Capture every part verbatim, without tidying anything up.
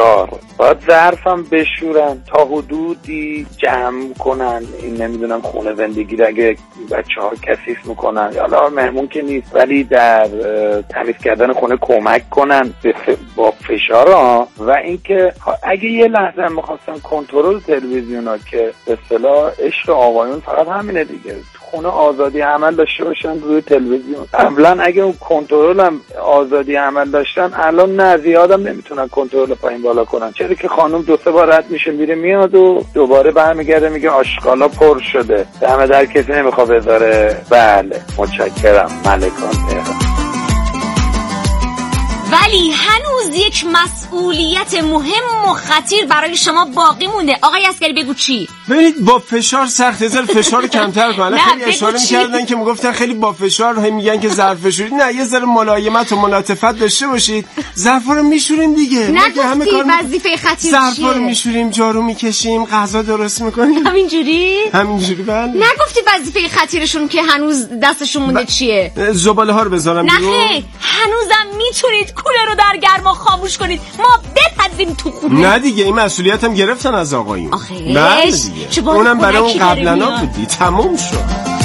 فشار باید ظرفم بشورن تا حدودی جمع کنن، این نمیدونم خونه زندگی رو اگه بچه ها کثیف میکنن، حالا مهمون که نیست ولی در تمیز کردن خونه کمک کنن با فشار ها. و اینکه اگه یه لحظه میخواستن کنترل تلویزیون ها که به اصطلاح عشق آقایون فقط همینه دیگه، خونه آزادی عمل داشته باشن روی تلویزیون. قبلا اگه اون کنترل هم آزادی عمل داشتن الان نه زیادم نمیتونن کنترل پایین بالا کنن، چرا که خانم دو سه بار رد میشه میره میاد و دوباره برمیگرده میگه آشغالا پر شده، دم در کسی نمیخواد بذاره. بله متشکرم ملکان تهران. ولی هنوز یک مسئولیت مهم و خطیر برای شما باقی مونده. آقای عسگری بگو چی؟ ببینید با فشار سخت، زل فشار رو کمتر کنن. خیلی اشاره می‌کردن که میگفتن خیلی با فشار هم میگن که ظرف شورید، نه یه ذره ملایمت و ملاطفت داشته باشید. ظرفا رو میشوریم دیگه. نه همه کار وظیفه خطیر چیه؟ ظرفا رو میشوریم، جارو میکشیم، غذا درست میکنیم. همینجوری؟ همینجوری بله. نگفتی وظیفه خطیرشون که هنوز دستشون مونده ب... چیه؟ زباله ها رو بذارم بیرون. نه خیر، هنوزم میتونید کولر رو در گرما خاموش کنید. ما بپذیم تو خونه. نه دیگه این مسئولیت هم گرفتن از آقایون. آخه بله دیگه. اونم برای اون قبلنا بودی، تموم شد.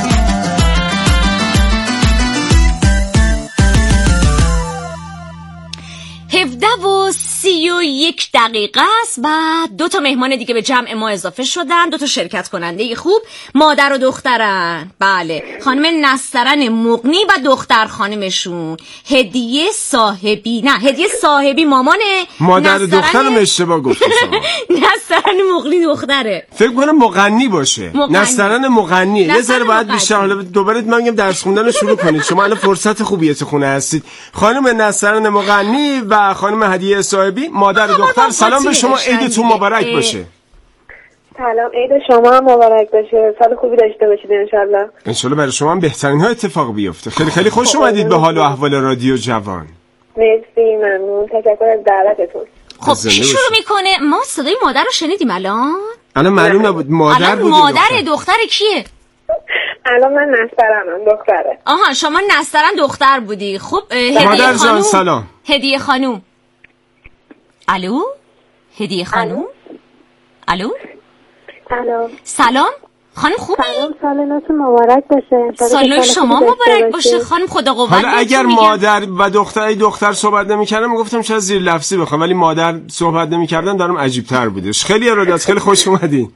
هفده و سی و یک دقیقه است و دو تا مهمان دیگه به جمع ما اضافه شدن، دو تا شرکت کننده خوب، مادر و دخترن. بله، خانم نسترن مقنی و دختر خانمشون. هدیه صاحبی، نه هدیه صاحبی مامانه، مادر و دخترم اشتباه گفتی شما. نسترن مقنی دختره. فکر کنم مغنی باشه. مغنی. نسترن مغنیه. یه ذره باید بیشتر، حالا دوباره من میگم درس خوندن رو شروع کنید. شما الان فرصت خوبیه تو خونه هستید. خانم نسترن مغنی و خانم هدیه صاحبی، مادر و دختر. سلام به شما، عیدتون مبارک باشه. سلام، عید شما هم مبارک باشه. سال خوبی داشته باشید ان شاء الله. ان شاء الله برای شما هم بهترین ها اتفاق بیفته. خیلی خیلی خوش اومدید به حال و احوال رادیو جوان. مرسی، ممنون، تشکر از دعوتتون. خب کی شروع میکنه؟ ما صدای مادر رو شنیدیم الان؟ الان معلوم نبود مادر بود. مادر دختر. دختر کیه؟ الان من نسترنم دختره. آها شما نسترن دختر بودی. خب مادر جان سلام. هدیه خانوم. الو هدیه خانوم. الو الو سلام خانم خوبی؟ سلام، سال نوتون مبارک باشه. سال شما مبارک باشه خانم، خدا قوت. حالا اگر مادر و دختر دختر صحبت نمی‌کردم میگفتم شاید زیر لفظی بخوام، ولی مادر صحبت نمی‌کردم دارم عجیب تر بودش. خیلی ارادت، خیلی خوش اومدین.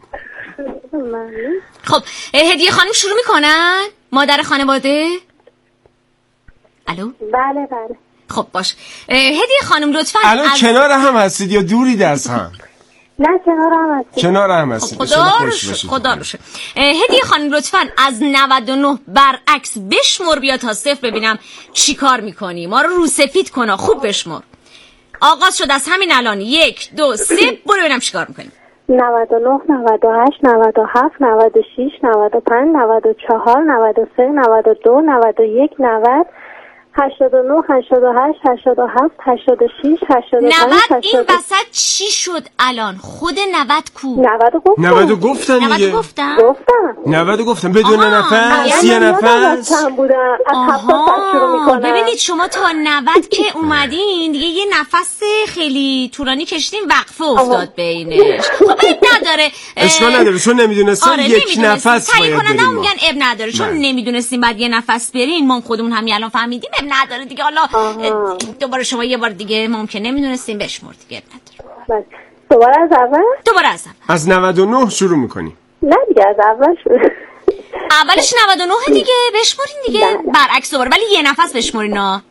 خب هدیه خانم شروع میکنن؟ مادر خانواده؟ الو بله بله. خب باش هدیه خانم لطفاً الان از... کنار هم هستید یا دورید از هم؟ نه کنار هم هستید. کنار هم هستید. خب خدا رو شکر، خدا رو شکر. هدیه خانم لطفاً از نود و نه برعکس بشمر بیا تا صفر ببینم چی کار میکنی. ما رو رو سفید کن، خوب بشمر. آغاز شد از همین الان. یک دو سه برو ببینم چی کار میکنی. نود و نه، نود و هشت، نود و هفت، نود و شش، نود و پنج، نود و چهار، نود و سه، نود و دو، نود و یک، نود، هشتاد و نه، هشتاد و هشت، هشتاد و هفت، هشتاد و شش، هشتاد و پنج. نود این وسط چی شد الان؟ خود نود کو؟ نود گفتم. نود گفتن دیگه. نود گفتم. گفتم. نود گفتم بدون نفس، یه نفس. چند بودن؟ از هفتاد شروع میکنم. ببینید شما تا نود که اومدین دیگه یه نفس خیلی طولانی کشیدین، وقفه افتاد بینش. خب اب نداره. اشکال نداره چون نمیدونستم آره یک نفس باید بریم. تایید کنم میگن اب نداره چون نمیدونستیم بعد یه نفس برین. ما خودمون همین الان فهمیدیم اب نداره دیگه. حالا دوباره شما یه بار دیگه ممکن نمیدونستیم بشمر دیگه اب نداره. دوباره از اول؟ دوباره از اول. از نود و نه شروع میکنیم. نه دیگه از اول شروع. اولش نود و نه دیگه بشمرین دیگه. برعکس دوباره ولی یه نفس بشمرین. ها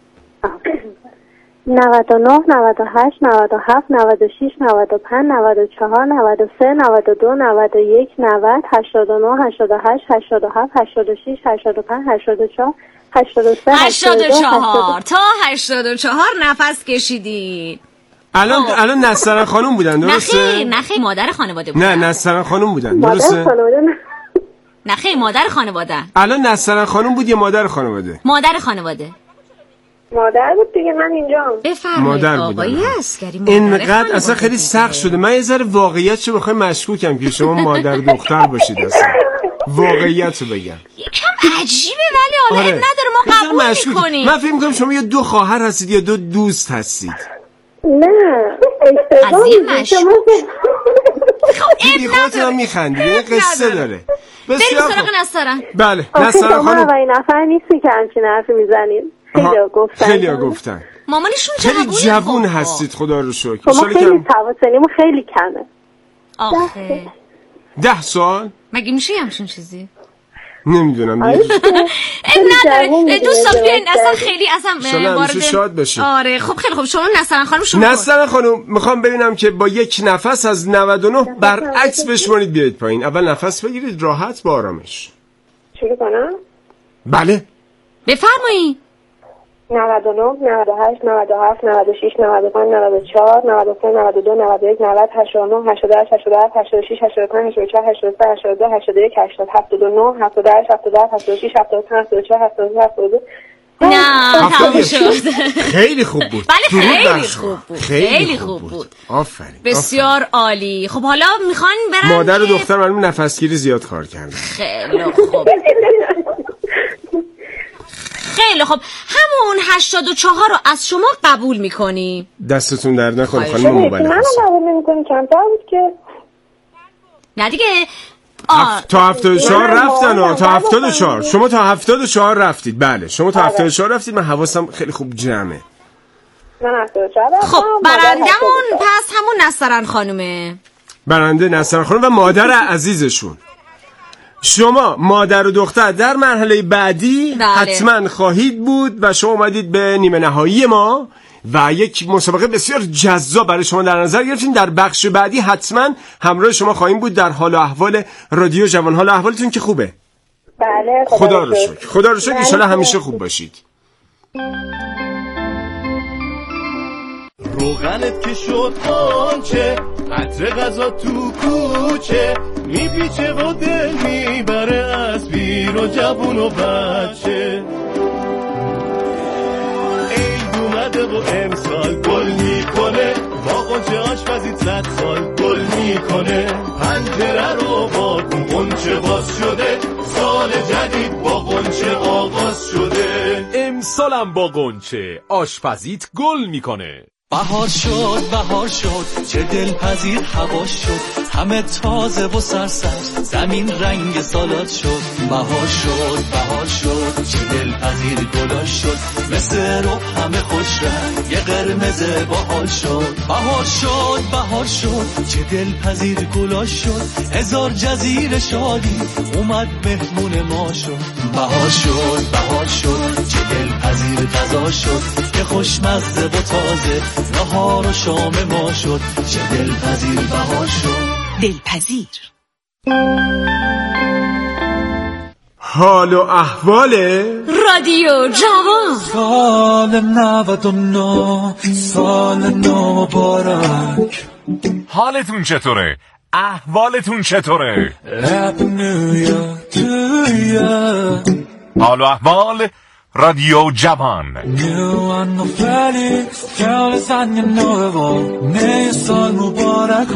نود و نه، نود و هشت، نود و هفت، نود و شش، نود و پنج، نود و چهار، نود و سه، نود و دو، نود و یک، نود، هشتاد و نه، هشتاد و هشت، هشتاد و هفت، هشتاد و شش، هشتاد و پنج، هشتاد و چهار، هشتاد و سه، هشتاد و چهار تا هشتاد و چهار نفس کشیدین. الان الان نسترن خانم بودن درسته؟ نه خیر نه خیر مادر خانواده بودن. نه نسترن خانم بودن درسته؟ مادر خانواده نه. نه خیر مادر خانواده. الان نسترن خانم بود یا مادر خانواده؟ مادر خانواده. مادر بود دیگه. من اینجام. بفرمایید آقای عسگری. اینقدر اصلا خیلی سخت شده. من یه ذره واقعیتشو بخوام مشکوکم که شما مادر دختر باشید. اصلا واقعیتشو بگم یکم عجیبه ولی حالا آره. نداره ما قبول میکنیم. من فکر میکنم شما یا دو خواهر هستید یا دو دوست هستید. نه اشتباه یه مشکوک. خب بی خودتون میخندید، یه قصه داره. بسیار خوب. بریم سراغ نسترن. بله نسترن خانم. شما این نفر نیستی که همچین حرفی میزنید. خیلی‌ها گفتن. خیلی‌ها گفتن. مامانشون خیلی جوون هستید خدا رو شکر. شما خیلی تواسنیمون خیلی کمه. آخه ده سال؟ مگه میشه همچین چیزی؟ نمیدونم این نداره دوستان بیاین اصلا خیلی اصلا وارد شاد بشید. آره خب خیلی خوب شما نسترن خانم شما نسترن خانم میخوام ببینم که با یک نفس از نود و نه برعکس بشمونید بیاید پایین. اول نفس بگیرید راحت با آرامش. شروع کنم؟ بله بفرمایید. نود و نه نود و هشت نود و هفت نود و شش نود و پنج نود و چهار نود و سه نود و دو نود و یک نود هشتاد و نه هشتاد و هشت هشتاد و هفت هشتاد و شش هشتاد و پنج هشتاد و چهار هشتاد و سه هشتاد و دو هشتاد و یک هشتاد هفتاد و نه هفتاد و هشت هفتاد و هفت هفتاد و شش هفتاد و پنج هفتاد و چهار هفتاد و سه هفتاد و دو نه تموم شد. خیلی خوب بود. بله خیلی خوب بود. خیلی خوب بود. آفرین. بسیار عالی. خب حالا میخوان برن مادر و دختر معلوم نفسگیری زیاد کار کردن. خیلی خوب. خیلی خب همون هشتاد و چهار رو از شما قبول میکنی؟ دستتون درد نکنه خانم مبلغ. من قبول نمیکنم کمتر بود که. نه دیگه هف... تا هفتاد و چهار رفتن ها. تا هفتاد و چهار شما تا هفتاد و چهار رفتید. بله شما تا هفتاد و چهار رفتید. من حواسم خیلی خوب جمعه. من هفتاد و چهار خب برندمون پس همون نسترن خانومه. برنده نسترن خانوم و مادر عزیزشون. شما مادر و دختر در مرحله بعدی بله. حتما خواهید بود و شما اومدید به نیمه نهایی ما و یک مسابقه بسیار جذاب برای شما در نظر گرفتیم. در بخش بعدی حتما همراه شما خواهیم بود در حال و احوال رادیو جوان. حال و احوالتون که خوبه؟ بله خدا, خدا رو شکر. خدا رو شکر ان شاءالله همیشه خوب باشید. روغنت که شد آنچه عطر غذا تو کوچه میپیچه و دل میبره از بیر و جوون و بچه. عید اومده و امسال گل میکنه با قنچه آشپزی صد سال گل میکنه. پنجره رو با قنچه باز شده سال جدید با قنچه آغاز شده. امسالم با قنچه آشپزیت گل میکنه. بهار شد بهار شد چه دلپذیر هوا شد همه تازه و سرسبز زمین رنگ سالاد شد. بهار شد بهار شد چه دلپذیر گلا شد مثل رو همه خوش رنگ یه قرمز باحال شد. بهار شد بهار شد چه دلپذیر گلا شد هزار جزیره شادی اومد مهمون ما شد. بهار شد بهار شد چه دلپذیر غذا شد که خوشمزه و تازه نهار و شام ما شد. چه دلپذیر بهار شد دلپذیر. حال و احوال رادیو جوان. سال نود و نه سال نو مبارک. حالتون چطوره؟ احوالتون چطوره؟ Happy New Year to you. حال و احوال رادیو جوان. New anno feliz feliz año nuevo نه سال مبارک.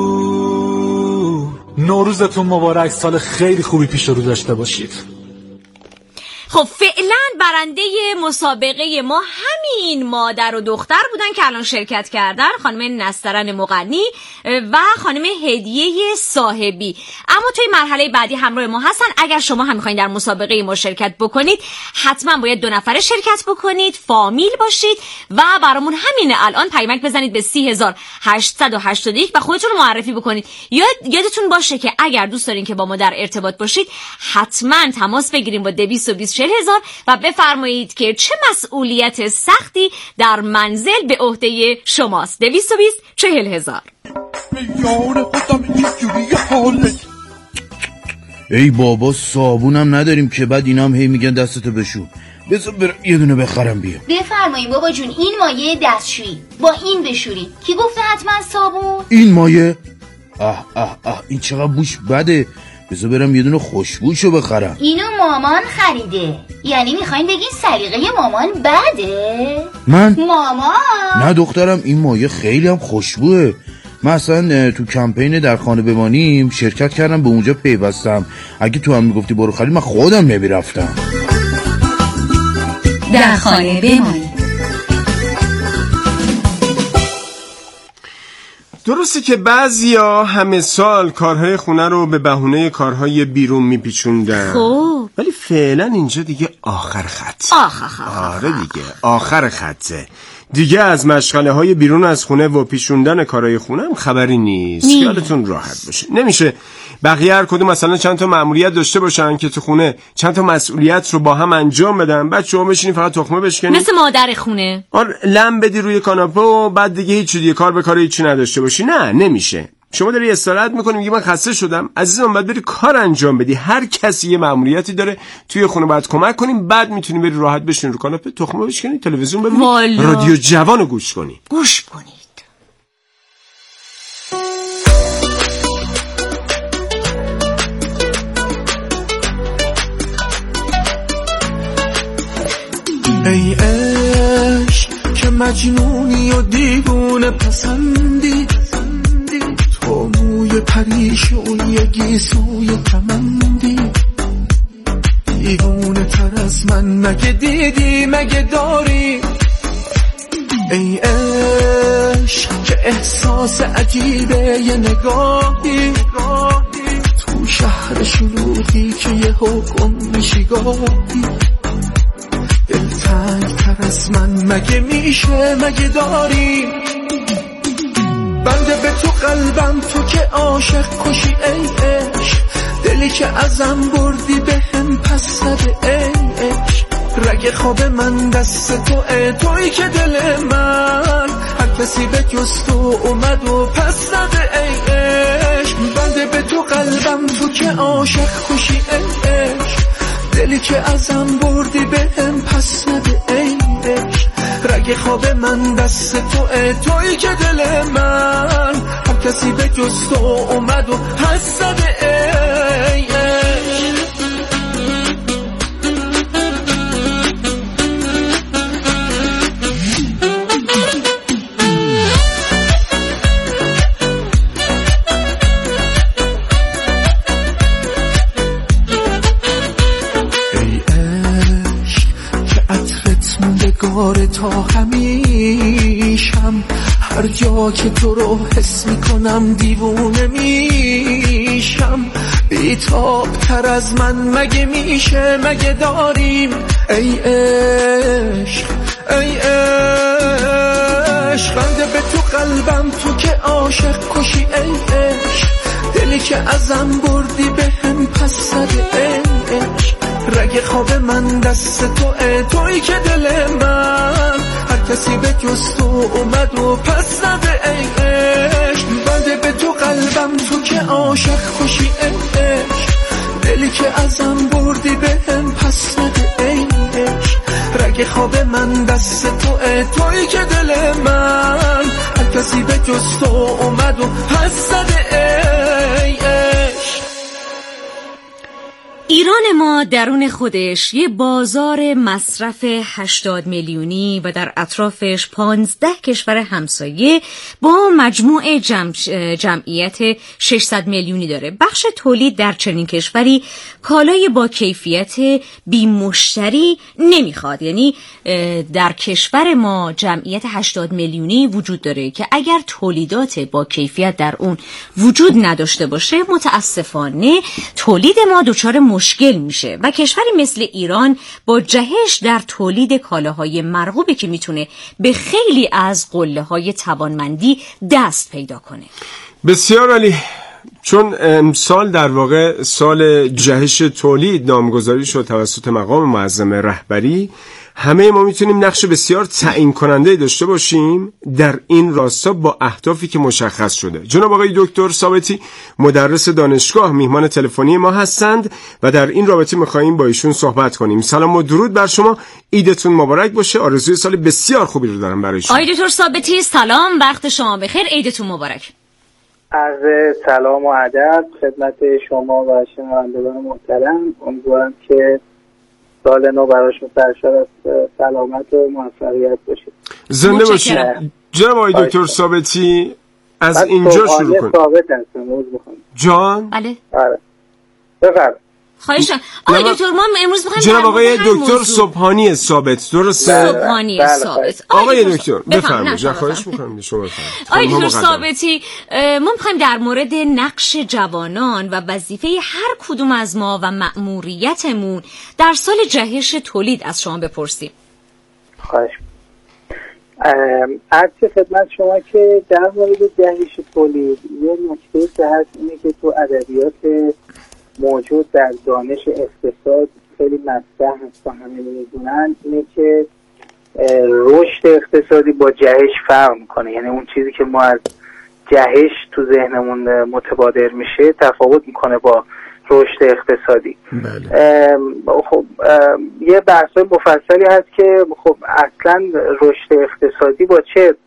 نوروزتون مبارک. سال خیلی خوبی پیش رو داشته باشید. خب فعلا برنده مسابقه ما همین مادر و دختر بودن که الان شرکت کردن، خانم نسترن مغنی و خانم هدیه صاحبی. اما توی مرحله بعدی همراه ما هستن. اگر شما هم میخواین در مسابقه ما شرکت بکنید حتما باید دو نفره شرکت بکنید، فامیل باشید و برامون همین الان پیامک بزنید به سی هزار هشتصد و هشتاد و یک و خودتون رو معرفی بکنید. یاد یادتون باشه که اگر دوست دارین که با ما در ارتباط باشید حتما تماس بگیریم با دویست و بیست چهل هزار و بفرمایید که چه مسئولیت سختی در منزل به عهده شماست. دویست و بیست چهل هزار. ای بابا صابونم نداریم که بعد اینام هی میگن دستتو بشور. بذار برم یه دونه بخرم بیام. بفرمایید بابا جون این مایه دستشویی با این بشورین. کی گفته حتما صابون؟ این مایه؟ اه اه اه این چقدر بوش بده. بذار برم یه دونه خوشبوشو بخرم. اینو مامان خریده. یعنی میخواین بگین سلیقه مامان بده؟ من؟ مامان؟ نه دخترم این مایه خیلی هم خوشبوه. من اصلا تو کمپین در خانه بمانیم شرکت کردم به اونجا پیوستم. اگه تو هم میگفتی برو خرید من خودم نمیرفتم. در خانه بمانیم. درسته که بعضیا همه سال کارهای خونه رو به بهونه کارهای بیرون میپیچوندن، خب ولی فعلا اینجا دیگه آخر خط. آخ آره دیگه آخر خطه دیگه. از مشغله های بیرون از خونه و پیچوندن کارهای خونه هم خبری نیست. خیالتون راحت باشه. نمیشه بقیه هر کدوم مثلا چند تا مأموریت داشته باشن که تو خونه چند تا مسئولیت رو با هم انجام بدن، بعد شما بشینی فقط تخمه بشکنی مثل مادر خونه. آره لم بدی روی کاناپه و بعد دیگه هیچ دیگه کار به کار هیچی نداشته باشی. نه نمیشه. شما داری استراحت میکنی میگی من خسته شدم، عزیزم بعد بری کار انجام بدی. هر کسی یه مأموریتی داره توی خونه، باید کمک کنیم، بعد میتونی بری راحت بشین رو کاناپه تخمه بشکنی، تلویزیون ببینی، رادیو جوانو گوش کنی. گوش کنید. ای عشق که مجنونی و دیوونه پسندی، تو موی پریشونی گیسوی کمندی، دیوونه تر از من مگه دیدی مگه داری؟ ای عشق که احساس عجیبه یه نگاهی، تو شهر شلوغی که یه حکم میشی گاهی، دلتنگ تر از من مگه میشه مگه داری؟ بنده به تو قلبم تو که عاشق کشی ای عشق، دلی که ازم بردی به هم پس نده ای عشق، رگ خواب من دست تو ای توی که دل من هر کسی به جز تو اومد و پس نده ای عشق. بنده به تو قلبم تو که عاشق کشی ای عشق، دلی که ازم بردی به هم پس نده ای عشق، رگ خواب من دست تو ای توی که دل من هر کسی به جز تو اومد و پس نده ای عشق. گاره تا همیشم، هر جا که تو رو حس میکنم دیوونه میشم، بیتاب تر از من مگه میشه مگه داریم؟ ای عشق ای عشق بنده به تو قلبم تو که عاشق کشی ای عشق، دلی که ازم بردی به هم پس نده ای عشق، رگ خواب من دست تو ای توی که دل من هر کسی به جز تو اومد و پس نده ای عشق. بنده به تو قلبم تو که عاشق کشی ای عشق، دلی که ازم بردی به هم پس نده ای عشق، رگ خواب من دست تو ای توی که دل من هر کسی به جز تو اومد و پس نده ای عشق. ایران ما درون خودش یه بازار مصرف هشتاد میلیونی و در اطرافش پانزده کشور همسایه با مجموع جمع جمعیت ششصد میلیونی داره. بخش تولید در چنین کشوری کالای با کیفیت بی مشتری نمیخواد. یعنی در کشور ما جمعیت هشتاد میلیونی وجود داره که اگر تولیدات با کیفیت در اون وجود نداشته باشه متاسفانه تولید ما دچار مشکل میشه و کشوری مثل ایران با جهش در تولید کالاهای مرغوبی که میتونه به خیلی از قله‌های توانمندی دست پیدا کنه. بسیار عالی. چون امسال در واقع سال جهش تولید نامگذاری شد توسط مقام معظم رهبری، همه ما میتونیم نقش بسیار تعیین کننده داشته باشیم در این راستا با اهدافی که مشخص شده. جناب آقای دکتر ثابتی مدرس دانشگاه میهمان تلفنی ما هستند و در این رابطه میخواییم با ایشون صحبت کنیم. سلام و درود بر شما، عیدتون مبارک باشه. آرزوی سال بسیار خوبی رو دارم برای شما. آقای دکتر ثابتی سلام، وقت شما بخیر، عیدتون مبارک. عرض سلام و ادب خدمت شما و شنوندگان محترم. امیدوارم که سال نو براشون سرشار از سلامت و موفقیت باشه. زنده باشید. جناب آقای دکتر ثابتی از اینجا شروع کنیم. ثابت هستم. موضوع میخوام. جان؟ بله. آره. بفرمایید. خواهشم. آقای دکتر ما امروز می‌خوایم جناب آقای دکتر صبحانی ثابت، درسته؟ صبحانی ثابت. آقای دکتر بفرمایید. خواهش می‌کنم شما بفرمایید. آقای دکتر ثابتی، ما می‌خوایم در مورد نقش جوانان و وظیفه هر کدوم از ما و مأموریتمون در سال جهش تولید از شما بپرسیم. خواهش عرض خدمت شما که در مورد جهش تولید یه نکته که هست اینه که تو ادبیات موجود در دانش اقتصاد خیلی مطرح هست و همه میدونن، اینه که رشد اقتصادی با جهش فرق میکنه. یعنی اون چیزی که ما از جهش تو ذهنمون متبادر میشه تفاوت میکنه با رشد اقتصادی. بله. خب یه بحث مفصلی هست که خب اصلا رشد اقتصادی با چه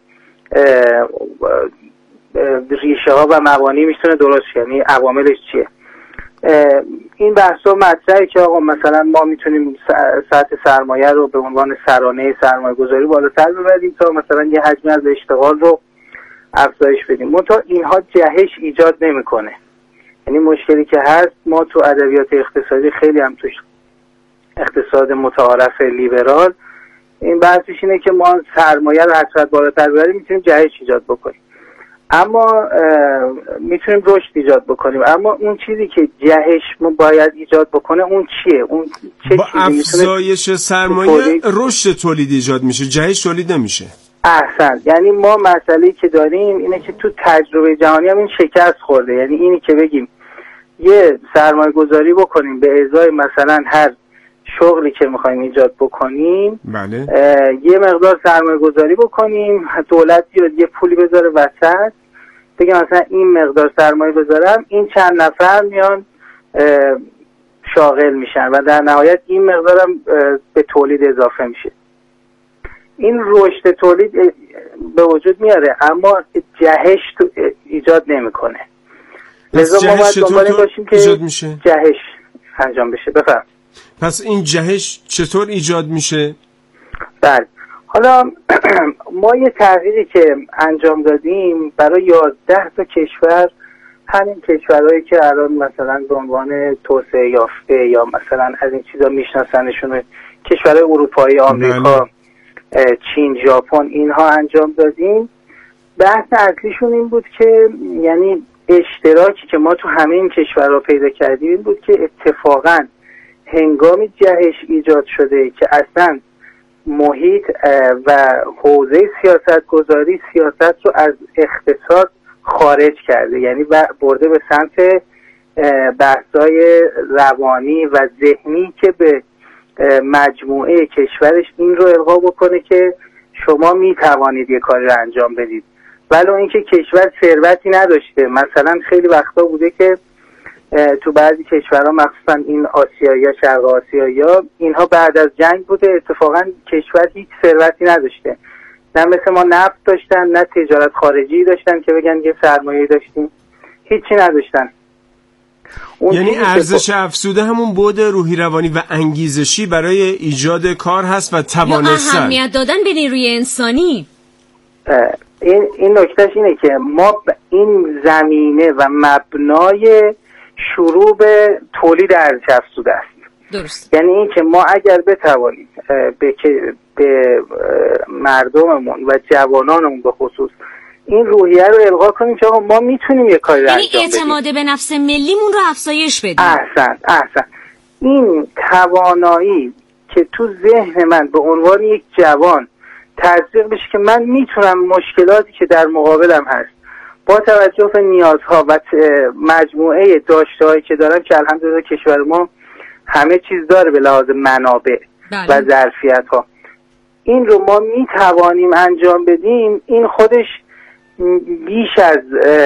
ریشه ها و مبانی میتونه درست، یعنی عواملش چیه. این بحث ها مطرحه که آقا مثلا ما میتونیم سطح سرمایه رو به عنوان سرانه سرمایه گذاری بالاتر ببریم تا مثلا یه حجمی از اشتغال رو افزایش بدیم. منتها اینها جهش ایجاد نمیکنه. یعنی مشکلی که هست، ما تو ادبیات اقتصادی خیلی هم توش اقتصاد متعارف لیبرال این بحثش اینه که ما سرمایه رو حسرت بالاتر ببریم میتونیم جهش ایجاد بکنیم، اما میتونیم رشد ایجاد بکنیم، اما اون چیزی که جهش ما باید ایجاد بکنه اون چیه؟ اون چه با افزایش سرمایه رشد تولید ایجاد میشه، جهش تولید نمیشه. احسن. یعنی ما مسئله‌ای که داریم اینه که تو تجربه جهانی هم این شکست خورده. یعنی اینی که بگیم یه سرمایه گذاری بکنیم به ازای مثلا هر شغلی که میخوایم ایجاد بکنیم، بله. یه مقدار سرمایه گذاری بکنیم، دولت بیاد یه پولی بذاره وسط بگم مثلا این مقدار سرمایه بذارم، این چند نفر میان شاغل میشن و در نهایت این مقدارم به تولید اضافه میشه. این رشد تولید به وجود میاره اما جهش ایجاد نمیکنه. لذا ما باید دنبال باشیم که جهش انجام بشه. بفهم. پس این جهش چطور ایجاد میشه؟ بله. حالا ما یه تغییری که انجام دادیم برای یازده تا کشور، همین کشورهایی که الان مثلا به عنوان توسعه یافته یا مثلا از این چیزا میشناسنشون، کشورهای اروپایی، آمریکا، چین، ژاپن، اینها انجام دادیم. بحث اصلیشون این بود که یعنی اشتراکی که ما تو همه این کشورها پیدا کردیم این بود که اتفاقاً هنگامی جهش ایجاد شده که اصلا محیط و حوزه سیاست گذاری سیاست رو از اقتصاد خارج کرده، یعنی برده به سمت بحث‌های روانی و ذهنی که به مجموعه کشورش این رو القا بکنه که شما می توانید یه کاری رو انجام بدید، ولو اینکه کشور ثروتی نداشته. مثلا خیلی وقتا بوده که تو بعضی کشورها مخصوصا این آسیایی ها، شرق آسیایی ها، اینها بعد از جنگ بوده اتفاقا کشور هیچ ثروتی نداشته، نه مثل ما نفت داشتن نه تجارت خارجی داشتن که بگن یه سرمایه داشتیم، هیچی نداشتن. یعنی ارزش افزوده همون بعد روحی روانی و انگیزشی برای ایجاد کار هست و توانستن، اهمیت دادن به نیروی انسانی. این این نکتهش اینه که ما این زمینه و مبنای شروع به تولید ارزش افزوده است. درست. یعنی این که ما اگر بتوانیم به به مردممون و جوانانمون به خصوص این روحیه رو القا کنیم که آقا ما میتونیم یه کاری انجام بدیم، یعنی اعتماد به نفس ملیمون رو افزایش بدیم. احسن احسن. این توانایی که تو ذهن من به عنوان یک جوان تزریق بشه که من میتونم مشکلاتی که در مقابلم هست با توجه به نیازها و مجموعه داشته‌هایی که دارم که الحمدلله کشور ما همه چیز داره به لحاظ منابع بله. و ظرفیت‌ها، این رو ما میتوانیم انجام بدیم، این خودش بیش از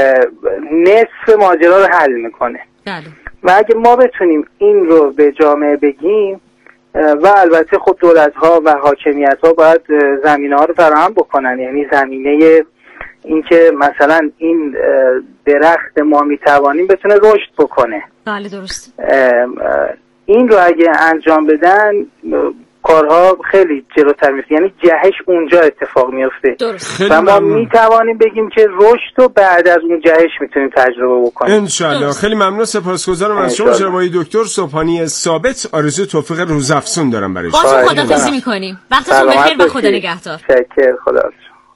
نصف ماجرا رو حل میکنه. بله. و اگه ما بتونیم این رو به جامعه بگیم و البته خب دولت‌ها و حاکمیت‌ها باید زمینه‌ها رو فراهم بکنن، یعنی زمینه این که مثلا این درخت ما میتوانیم بتونه رشد بکنه. بله درست. این رو اگه انجام بدن کارها خیلی جلوتر میفته، یعنی جهش اونجا اتفاق میفته و ما میتوانیم بگیم که رشد رو بعد از اون جهش میتونیم تجربه بکنیم انشالله. خیلی ممنون، سپاسگزارم از شما جناب دکتر صبحانی ثابت. آرزوی توفیق روزافزون دارم برای شما. باهاتون خداحافظی میکنیم. وقتتون بخیر و خدا نگهدار. شکر، خدا.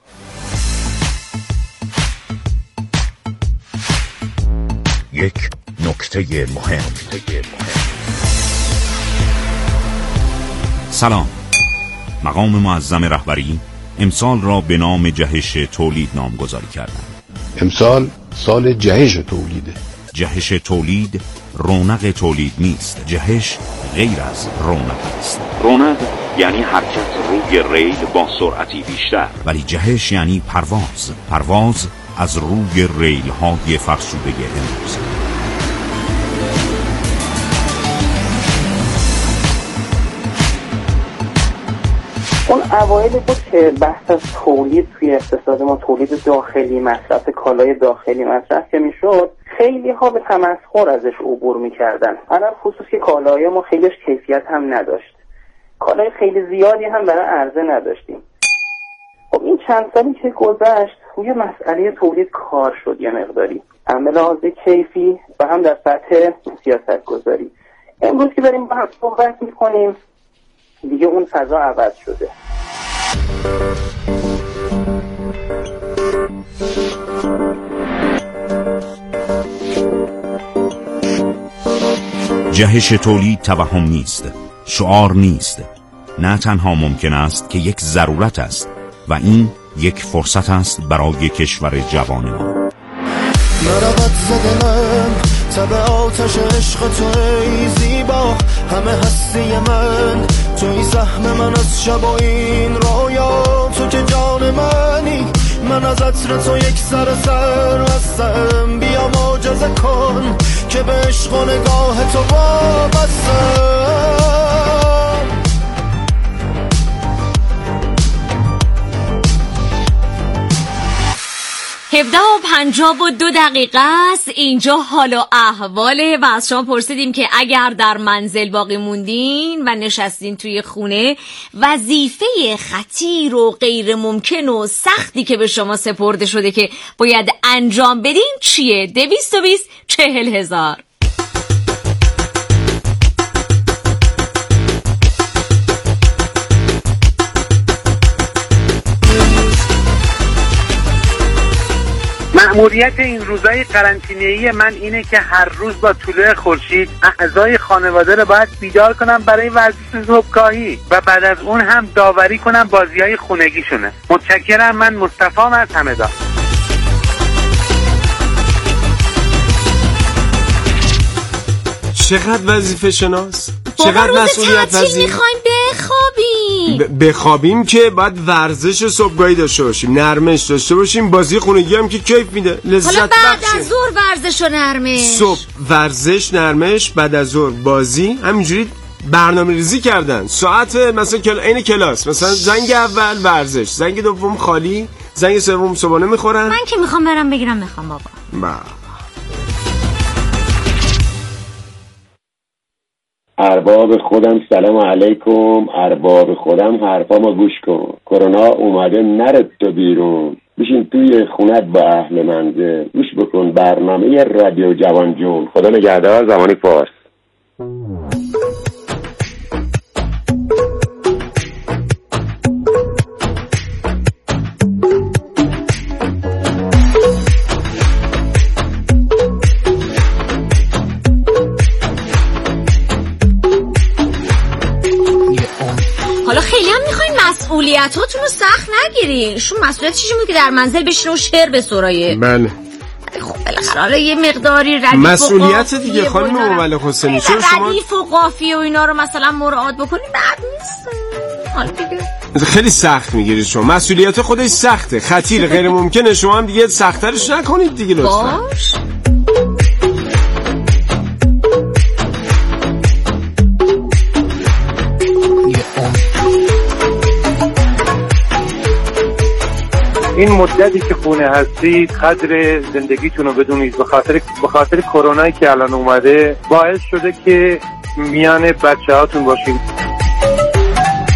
یک نکته مهم. سلام. مقام معظم رهبری امسال را به نام جهش تولید نامگذاری کردند. امسال سال جهش تولیده. جهش تولید رونق تولید نیست. جهش غیر از رونق است. رونق یعنی حرکت روی ریل با سرعتی بیشتر، ولی جهش یعنی پرواز. پرواز از روی ریل های فرسوده امروز. اون اوایلی بود که بحث از تولید توی اقتصاد ما، تولید داخلی، مصرف کالای داخلی مصرف که میشد، خیلی ها به تمسخر ازش عبور میکردن. الان خصوص که کالای ما خیلیش کیفیت هم نداشت، کالای خیلی زیادی هم برای عرضه نداشتیم. خب این چند سالی که گذشت روی مسئله تولید کار شد یه مقداری، هم به لحاظ کیفی و هم در سطح سیاست گذاری. امروز که داریم با هم صحبت میکنیم دیگه اون فضا عوض شده. جهش تولید توهم نیست، شعار نیست. نه تنها ممکن است که یک ضرورت است و این یک فرصت است برای کشور جوان ما. مرابط زده من تب آتش عشق تو ای زیبا، همه هستی من توی زحم من از شب و این رویا، تو که جان منی، من از عطر تو یک سر سر هستم. بیا معجزه کن که به عشق و نگاه تو وابستم. هفده و پنجاه و دو دقیقه است. اینجا حال و احواله و از شما پرسیدیم که اگر در منزل باقی موندین و نشستین توی خونه، وظیفه خطیر و غیر ممکن و سختی که به شما سپرده شده که باید انجام بدین چیه؟ دویست و بیست چهل هزار. مأموریت این روزهای قرنطینه‌ای من اینه که هر روز با طلوع خورشید اعضای خانواده رو باید بیدار کنم برای ورزش صبحگاهی و بعد از اون هم داوری کنم بازی‌های خونگیشونه. متشکرم. من مصطفی از همدان. چقدر وظیفه شناس، چقدر مسئولیت پذیر. میخوایم بخوابیم ب- بخوابیم که باید ورزش صبحگاهی داشته باشیم، نرمش داشته باشیم، بازی خونگی هم که کیف میده، لذت بخشه. حالا بعد از ظهر ورزش و نرمش، صبح ورزش نرمش، بعد از ظهر بازی. همینجوری برنامه ریزی کردن. ساعت مثلا کل... این کلاس مثلا زنگ اول ورزش، زنگ دوم خالی، زنگ سوم صبحانه میخورن. من که میخوام برم بگیرم میخوام بابا. با ارباب خودم سلام علیکم. ارباب خودم حرفامو گوش کن. کرونا اومده نره تو بیرون، بشین توی خونت با اهل منزل گوش بکن برنامه رادیو جوان جون. خدا نگهدار. زمانی فارس. مسئولیتاتون رو سخت نگیرین. شما مسئولیت چیزی بود که در منزل بشین و شعر بسرایه. بله. خب بالاخره یه مقداری ردیف مسئولیت دیگه خانم مومل حسینی. چرا شما ردیف و قافیه و اینا رو مثلا مراعات بکنین بد نیست. حالا دیگه خیلی سخت میگیرید شما. مسئولیت خودش سخته، خطیر، غیر ممکنه. شما هم دیگه سخت‌ترش نکنید دیگه لطفا. باش. این مدتی که خونه هستید قدر زندگیتون رو بدونید. به خاطر به خاطر کرونایی که الان اومده باعث شده که میان بچه هاتون باشید.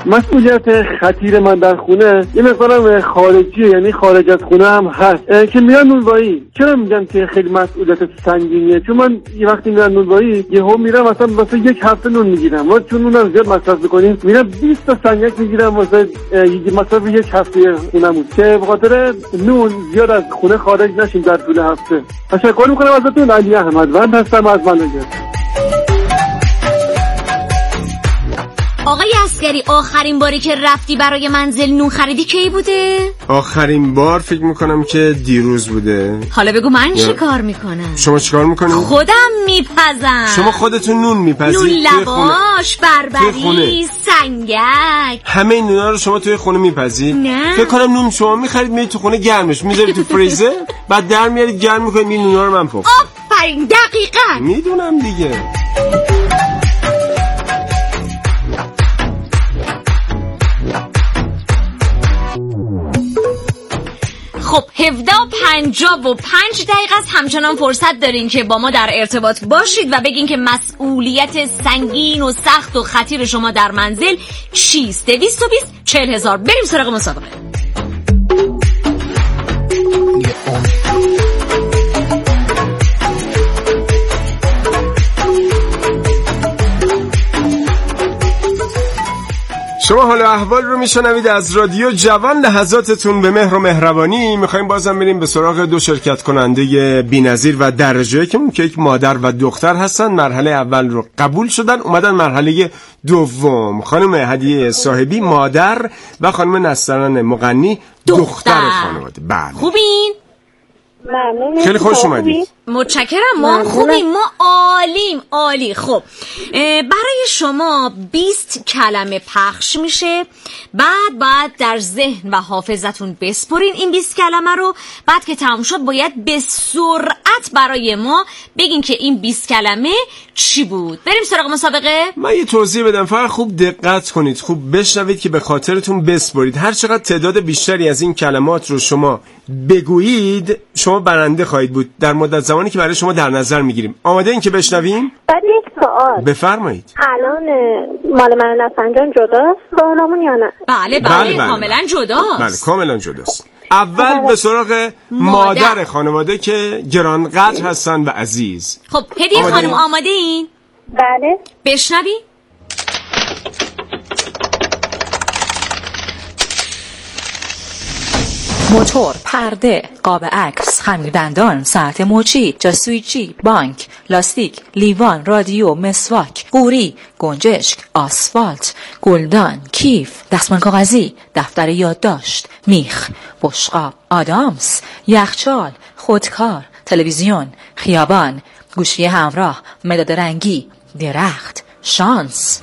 مسئولیت خطیر من در خونه یه مقدارم خارجیه، یعنی خارج از خونه هم هست که میرن نونوایی. چرا میگم که خیلی مسئولیت سنگینیه؟ چون من یه وقتی میرم نونوایی یهو میرم مثلا واسه یک هفته نون میگیرم، ما چون نونم زیاد مصرف میکنیم میرم بیست تا سنگک میگیرم واسه مصرف یک هفته خونمون که به خاطر نون زیاد از خونه خارج نشیم در طول هفته. تشکر میکنم ازتون. علی احمدوند هستم از مناجر. آقای عسگری، آخرین باری که رفتی برای منزل نون خریدی کی بوده؟ آخرین بار فکر میکنم که دیروز بوده. حالا بگو من چه کار میکنم؟ شما چه کار میکنی؟ خودم میپزم. شما خودتون نون میپزید؟ نون لواش، بربری، سنگک، همه این نونا رو شما توی خونه میپزید؟ نه. فکر کنم نون شما میخرید میرید تو خونه گرمش میذارید تو فریزر بعد در میارید گرم میکنید این نونا رو من پخت. آفرین، دقیقاً. میدونم دیگه. خب هفده و پنجاه و پنج دقیقه است. همچنان فرصت دارین که با ما در ارتباط باشید و بگین که مسئولیت سنگین و سخت و خطیر شما در منزل چیست؟ دویست و بیست چهل هزار. بریم سراغ مسابقه. شما حالا احوال رو میشنوید از رادیو جوان. لحظاتتون به مهر و مهربانی. میخوایم بازم بریم به سراغ دو شرکت کننده بی‌نظیر و درجه که که یک مادر و دختر هستن. مرحله اول رو قبول شدن، اومدن مرحله دوم. خانم هدیه صاحبی مادر و خانم نسترن مغنی دختر, دختر خانواده. بله. خوبین؟ ممنون. خیلی خوش اومدید. متشکرم. ما خوبیم، ما عالیم عالی. خب برای شما بیست کلمه پخش میشه، بعد بعد در ذهن و حافظتون بسپرین این بیست کلمه رو. بعد که تموم شد باید به سرعت برای ما بگین که این بیست کلمه چی بود. بریم سراغ مسابقه. من یه توضیح بدم، فقط خوب دقت کنید، خوب بشنوید که به خاطرتون بسپرید. هر چقدر تعداد بیشتری از این کلمات رو شما بگویید شما برنده خواهید بود در مدت زمانی که برای شما در نظر میگیریم. آماده این که بشنویم؟ بعد یک سوال. بفرمایید. الان مال من نفنجان جداست سوالمون یا نه؟ بله بله, بله, بله. کاملا جداست. بله کاملا جداست. اول به سراغ مادر. مادر خانواده که گرانقدر هستن و عزیز. خب هدیه خانم آماده این؟ بله. بشنوی؟ موتور، پرده، قاب عکس، خمیردندان، ساعت مچی، جاسویچی، بانک، لاستیک، لیوان، رادیو، مسواک، قوری، گنجشک، آسفالت، گلدان، کیف، دستمال کاغذی، دفتر یادداشت، میخ، بشقاب، آدامس، یخچال، خودکار، تلویزیون، خیابان، گوشی همراه، مداد رنگی، درخت، شانس.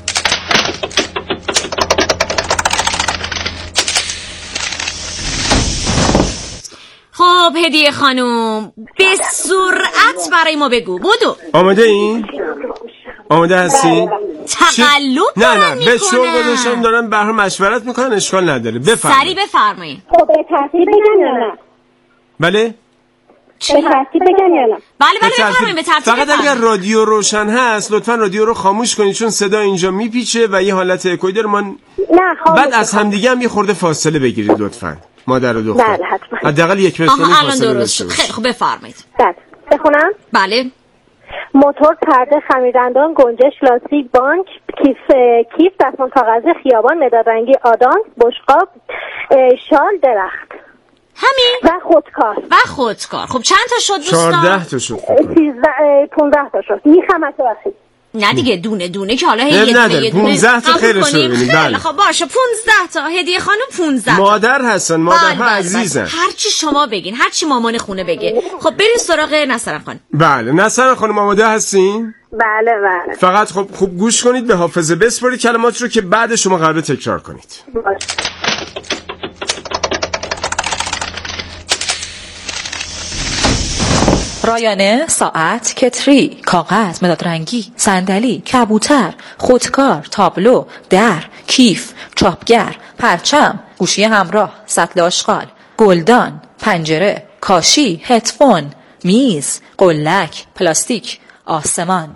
خب هدیه خانم به سرعت برای ما بگو. بودو. آماده این؟ آماده هستی؟ تقلب نه نه به شور گذاشتم دارم به هم مشورت میکنن، اشکال نداره. بفرمایید. سریع بفرمایید. خب به ترتیب بگم یا نه؟ بله؟ به ترتیب بگم یا نه؟ بله بله بفرمایید به ترتیب. فقط اگر رادیو روشن هست لطفا رادیو رو خاموش کنید چون صدا اینجا میپیچه و یه حالت اکوی داره. من نه خاموش. بعد از همدیگه هم یه خورده فاصله بگیرید لطفا. مادر و دختر. بله حتما. حداقل یک متر فاصله داشته باشید. خیلی خوب بفرمایید. بله. بخونم؟ بله. موتور، پرده، خمیردندان، گنجش، لاستیک، بانک، کیف، کیف، دستمال کاغذی، خیابان، مداد رنگی، آدامس، بشقاب، شال، درخت. همین؟ و خودکار. و خودکار. خب چند تا شد دوستان؟ چهارده تا شد. پانزده تا شد. میخوام از بخشید. نه دیگه دونه دونه که حالا هی نداره. پانزده تا خیرش رو ببینید. بله خب باشه پانزده تا هدیه خانم. پانزده مادر هستن، مادرها عزیزن. هرچی شما بگین، هرچی مامان خونه بگه. خب بریم سراغ نصرن خانم. بله نصرن خانم آماده هستین؟ بله بله. فقط خب خوب گوش کنید، به حافظه بسپارید کلمات رو که بعد شما قراره تکرار کنید. باشه. رایانه، ساعت، کتری، کاغذ، مداد رنگی، صندلی، کبوتر، خودکار، تابلو، در، کیف، چاپگر، پرچم، گوشی همراه، سطل آشغال، گلدان، پنجره، کاشی، هدفون، میز، قلک، پلاستیک، آسمان.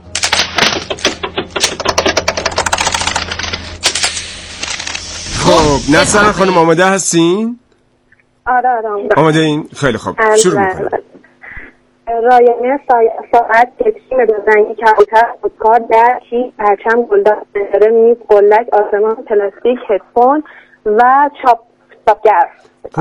خب نصر خانم آماده هستین؟ آره آره آماده این؟ خیلی خوب شروع میکنیم. رایانه ساعت تکسی مدازنگی کبوتر خودکار در کیف پرچم گلدار سنجره میز قلک آسمان پلاستیک هدفون و چاپ چاپگر.